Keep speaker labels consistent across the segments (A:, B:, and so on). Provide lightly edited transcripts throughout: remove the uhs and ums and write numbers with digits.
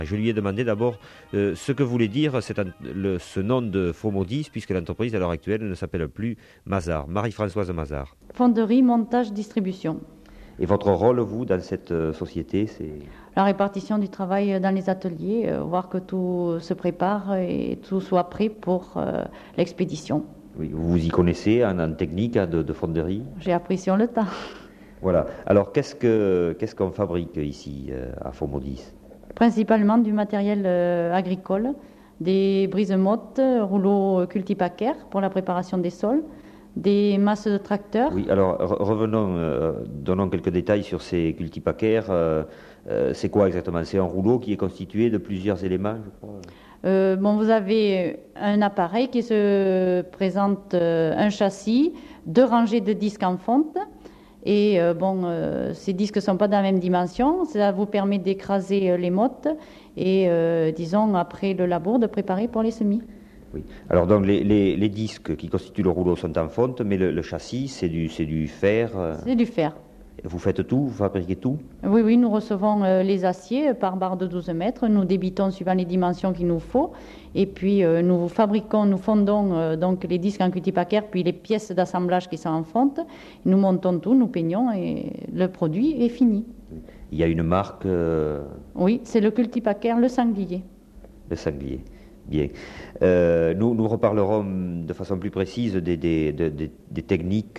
A: Je lui ai demandé d'abord ce que voulait dire ce nom de Fomodis, puisque l'entreprise à l'heure actuelle ne s'appelle plus Mazars. Marie-Françoise Mazars.
B: Fonderie, montage, distribution.
A: Et votre rôle, vous, dans cette société, c'est...
B: La répartition du travail dans les ateliers, voir que tout se prépare et tout soit prêt pour l'expédition.
A: Oui, vous y connaissez en technique de fonderie?
B: J'ai appris sur le tas.
A: Voilà. Alors, qu'est-ce qu'on fabrique ici à Fomodis?
B: Principalement du matériel agricole, des brises-mottes, rouleaux cultipacaires pour la préparation des sols, des masses de tracteurs.
A: Oui, alors revenons, donnons quelques détails sur ces cultipacaires. C'est quoi exactement? C'est un rouleau qui est constitué de plusieurs éléments, je crois.
B: Vous avez un appareil qui se présente un châssis, 2 rangées de disques en fonte. Et ces disques ne sont pas de la même dimension, ça vous permet d'écraser les mottes et, disons, après le labour, de préparer pour les semis.
A: Oui. Alors donc les disques qui constituent le rouleau sont en fonte, mais le châssis, c'est du fer.
B: C'est du fer.
A: Vous faites tout, vous fabriquez tout?
B: Oui, nous recevons les aciers par barre de 12 mètres, nous débitons suivant les dimensions qu'il nous faut, et puis nous fondons donc les disques en cultipacaire, puis les pièces d'assemblage qui sont en fonte, nous montons tout, nous peignons et le produit est fini.
A: Il y a une marque?
B: Oui, c'est le cultipacaire Le Sanglier.
A: Le Sanglier. Bien. Nous reparlerons de façon plus précise des techniques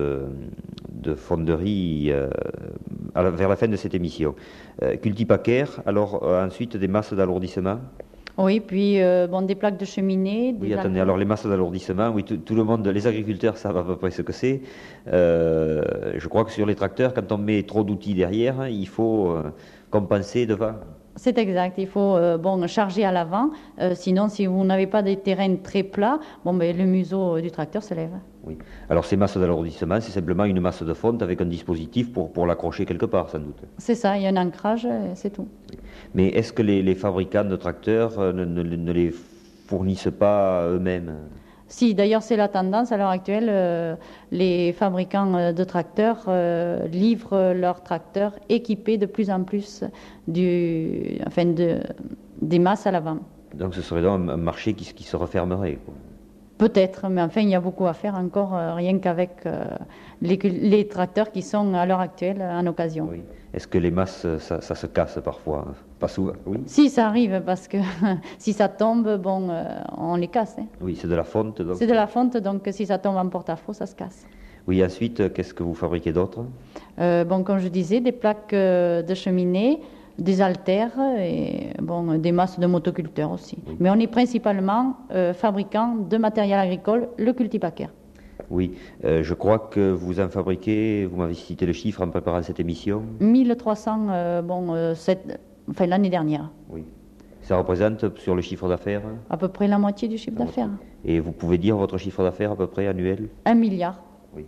A: de fonderie vers la fin de cette émission. Cultipacaire, alors ensuite des masses d'alourdissement?
B: Oui, puis des plaques de cheminée.
A: Oui, attendez, alors les masses d'alourdissement, oui, tout le monde, les agriculteurs savent à peu près ce que c'est. Je crois que sur les tracteurs, quand on met trop d'outils derrière, il faut compenser devant.
B: C'est exact, il faut charger à l'avant, sinon si vous n'avez pas des terrains très plats, le museau du tracteur se lève.
A: Oui. Alors ces masses d'alourdissement, c'est simplement une masse de fonte avec un dispositif pour l'accrocher quelque part, sans doute.
B: C'est ça, il y a un ancrage, c'est tout.
A: Oui. Mais est-ce que les fabricants de tracteurs ne les fournissent pas eux-mêmes?
B: Si, d'ailleurs c'est la tendance à l'heure actuelle, les fabricants de tracteurs livrent leurs tracteurs équipés de plus en plus des masses à l'avant.
A: Donc ce serait donc un marché qui se refermerait, quoi.
B: Peut-être, mais enfin il y a beaucoup à faire encore, rien qu'avec les tracteurs qui sont à l'heure actuelle en occasion.
A: Oui. Est-ce que les masses, ça se casse parfois? Pas souvent, oui.
B: Si, ça arrive, parce que si ça tombe, on les casse. Hein.
A: Oui, c'est de la fonte.
B: C'est de la fonte, donc si ça tombe en porte-à-faux, ça se casse.
A: Oui, ensuite, qu'est-ce que vous fabriquez d'autre?
B: Comme je disais, des plaques de cheminée, des haltères et des masses de motoculteurs aussi. Oui. Mais on est principalement fabricant de matériel agricole, le cultipacaire.
A: Oui, je crois que vous en fabriquez, vous m'avez cité le chiffre en préparant cette émission.
B: 1300 l'année dernière.
A: Oui. Ça représente sur le chiffre d'affaires?
B: À peu près la moitié du chiffre d'affaires.
A: Et vous pouvez dire votre chiffre d'affaires à peu près annuel?
B: 1 milliard.
A: Oui.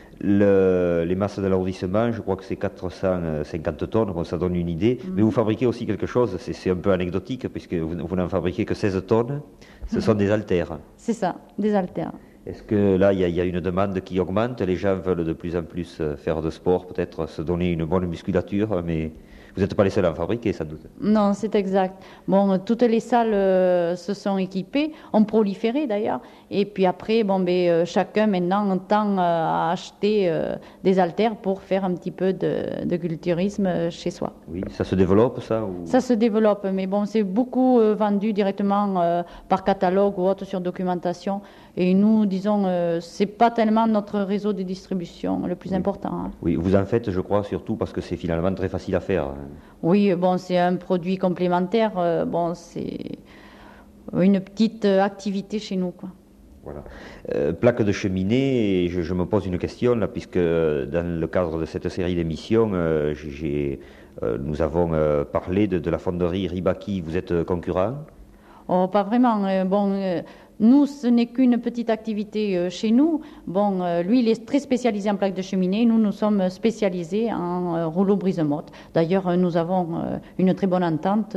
A: Les masses d'alourdissement, je crois que c'est 450 tonnes, bon, ça donne une idée. Mais vous fabriquez aussi quelque chose, c'est un peu anecdotique, puisque vous n'en fabriquez que 16 tonnes. Ce sont des haltères. C'est
B: ça, des haltères.
A: Est-ce que là, il y a une demande qui augmente? Les gens veulent de plus en plus faire de sport, peut-être se donner une bonne musculature, mais vous n'êtes pas les seuls à en fabriquer, sans doute.
B: Non, c'est exact. Toutes les salles se sont équipées, ont proliféré d'ailleurs. Et puis après, chacun maintenant tend à acheter des haltères pour faire un petit peu de culturisme chez soi.
A: Oui, ça se développe, ça ou...
B: Ça se développe, mais c'est beaucoup vendu directement par catalogue ou autre sur documentation. Et nous, disons, c'est pas tellement notre réseau de distribution le plus important. Hein.
A: Oui, vous en faites, je crois, surtout parce que c'est finalement très facile à faire.
B: Oui, c'est un produit complémentaire. C'est une petite activité chez nous, quoi.
A: Voilà. Plaque de cheminée, je me pose une question, là, puisque dans le cadre de cette série d'émissions, nous avons parlé de la fonderie Ribaki. Vous êtes concurrent?
B: Oh, pas vraiment. Nous, ce n'est qu'une petite activité chez nous. Lui, il est très spécialisé en plaques de cheminée. Nous sommes spécialisés en rouleau brise-motte. D'ailleurs, nous avons une très bonne entente.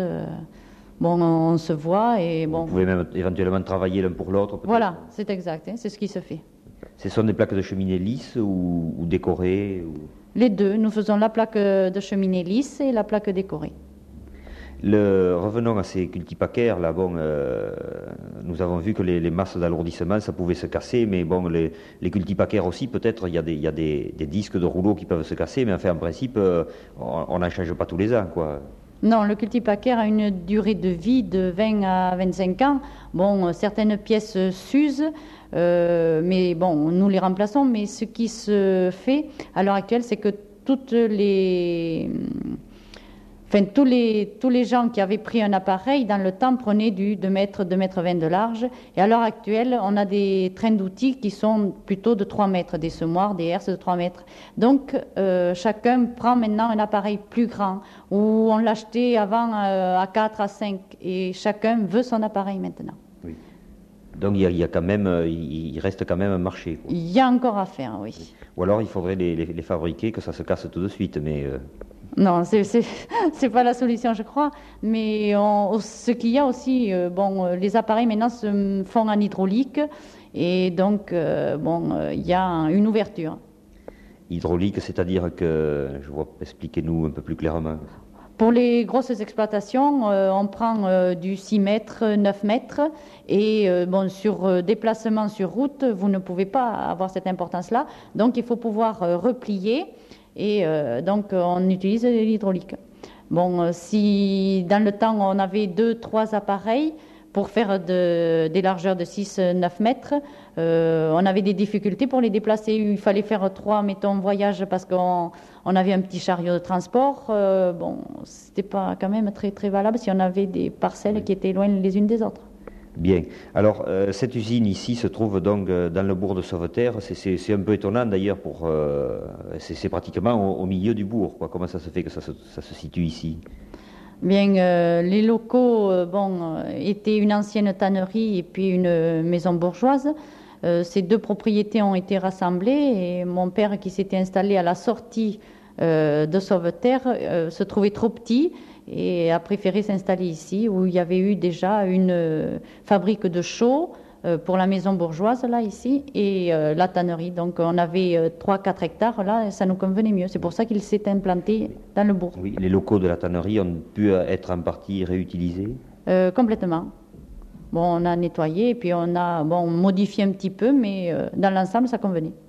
B: On se voit et
A: Vous pouvez même éventuellement travailler l'un pour l'autre.
B: Voilà, c'est exact. C'est ce qui se fait.
A: Ce sont des plaques de cheminée lisses ou décorées ou...
B: Les deux. Nous faisons la plaque de cheminée lisse et la plaque décorée.
A: Revenons à ces cultipacaires, là, bon, nous avons vu que les masses d'alourdissement, ça pouvait se casser, mais bon, les cultipacaires aussi, peut-être, il y a des disques de rouleau qui peuvent se casser, mais enfin, en principe, on n'en change pas tous les ans, quoi.
B: Non, le cultipacaire a une durée de vie de 20 à 25 ans. Bon, certaines pièces s'usent, mais bon, nous les remplaçons. Mais ce qui se fait à l'heure actuelle, c'est que tous les gens qui avaient pris un appareil, dans le temps, prenaient du 2 mètres, 2 mètres 20 de large. Et à l'heure actuelle, on a des trains d'outils qui sont plutôt de 3 mètres, des semoirs, des herses de 3 mètres. Donc, chacun prend maintenant un appareil plus grand, où on l'achetait avant à 4, à 5. Et chacun veut son appareil maintenant.
A: Oui. Donc, il y a quand même, il reste quand même un marché, quoi.
B: Il y a encore à faire, oui.
A: Ou alors, il faudrait les fabriquer, que ça se casse tout de suite, mais...
B: Non, c'est pas la solution, je crois. Mais ce qu'il y a aussi, les appareils maintenant se font en hydraulique et donc il y a une ouverture.
A: Hydraulique, c'est-à-dire que, expliquez-nous un peu plus clairement.
B: Pour les grosses exploitations, on prend du 6 mètres, 9 mètres et sur déplacement sur route, vous ne pouvez pas avoir cette importance-là. Donc il faut pouvoir replier. Et donc, on utilise l'hydraulique. Bon, si dans le temps, on avait 2, 3 appareils pour faire des largeurs de 6, 9 mètres, on avait des difficultés pour les déplacer. Il fallait faire 3, mettons, voyages parce qu'on avait un petit chariot de transport. C'était pas quand même très, très valable si on avait des parcelles qui étaient loin les unes des autres.
A: Bien. Alors, cette usine ici se trouve donc dans le bourg de Sauveterre. C'est un peu étonnant d'ailleurs, c'est pratiquement au milieu du bourg, quoi. Comment ça se fait que ça se situe ici?
B: Bien, les locaux étaient une ancienne tannerie et puis une maison bourgeoise. Ces deux propriétés ont été rassemblées et mon père, qui s'était installé à la sortie de Sauveterre, se trouvait trop petit et a préféré s'installer ici, où il y avait eu déjà une fabrique de chaux pour la maison bourgeoise, là, ici, et la tannerie. Donc, on avait 3-4 hectares, là, et ça nous convenait mieux. C'est pour ça qu'il s'est implanté dans le bourg.
A: Oui, les locaux de la tannerie ont pu être en partie réutilisés?
B: Complètement. Bon, on a nettoyé, et puis on a modifié un petit peu, mais dans l'ensemble, ça convenait.